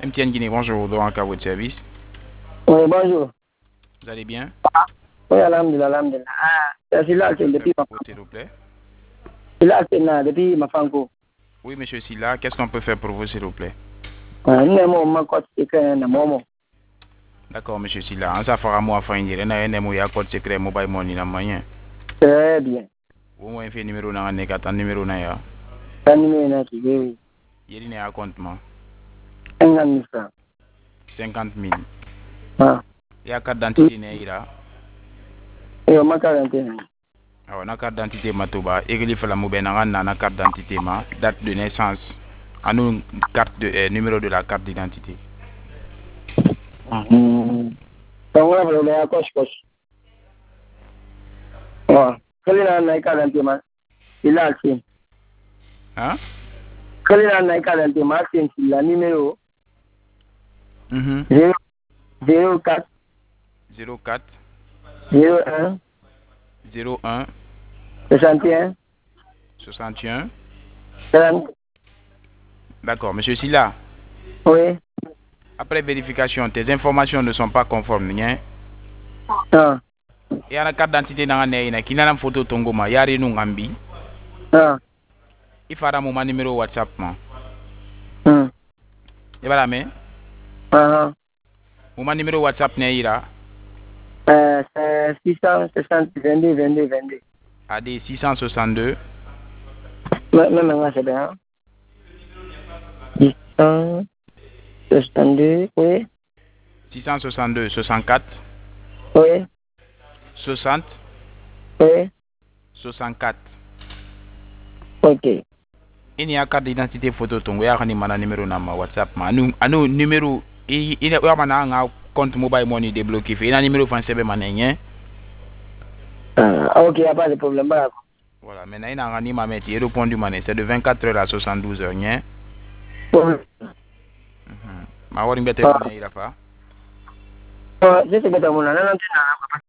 MTN Guinée, bonjour, donc à votre service. Oui, bonjour. Vous allez bien? Oui, alhamdulillah, alhamdulillah. C'est là, c'est depuis ma S'il vous plaît. C'est là, c'est là, depuis ma fanko. Oui, monsieur Silla, qu'est-ce qu'on peut faire pour vous, s'il vous plaît? Nous avons ma code secret, un moment. D'accord, monsieur Silla. En ça fera moi faire une dire, un code secret mobile money na moyen. Très bien. Vous m'avez fait numéro na un numéro na ya. Un numéro qui oui. Il y a un compte moi. 50 000 francs. 50 000. Ah. Il y a carte d'identité na ira. Et ma quarantaine. Alors, na carte d'identité matoba, il faut la mobile na carte d'identité ma, date de naissance. À nous carte de numéro de la carte d'identité. Donc on va aller à coche. Ouais. Quel est la quarantaine? Il a le Hein? Quel est la quarantaine? C'est le numéro 04 04 01 01 61 61. 30. D'accord, monsieur Silla. Oui. Après vérification, tes informations ne sont pas conformes. Hein? Ah. Et à la carte d'identité dans la qui n'a pas photo tongo ma yari nous ngambi. Ah. Il fera mon numéro WhatsApp ma. Et voilà mais. Ah. Mon numéro WhatsApp n'est ira. C'est 660 22 22 22. AD 662. Même c'est bien. 662, oui. 662 64. Oui. 60. Oui. 64. Ok. Il y a carte d'identité photo tongo ya kani mana numéro na ma WhatsApp ma. Anu numéro il y a mana compte mobile money débloqué. Il y a numéro français be mané. Ok, il n'y a pas de problème. Voilà, maintenant il y a un animal qui est répondu mané. C'est de 24 heures à 72 heures. Oui. Ma wari mbete ko ne ira fa. Je sais que tu as mon